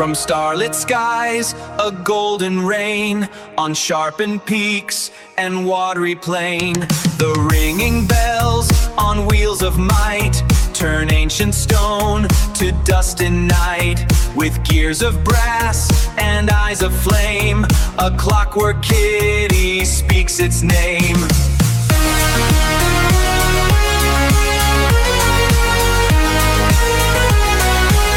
From starlit skies, a golden rain on sharpened peaks and watery plain. The ringing bells on wheels of might turn ancient stone to dust in night. With gears of brass and eyes of flame, a clockwork kitty speaks its name.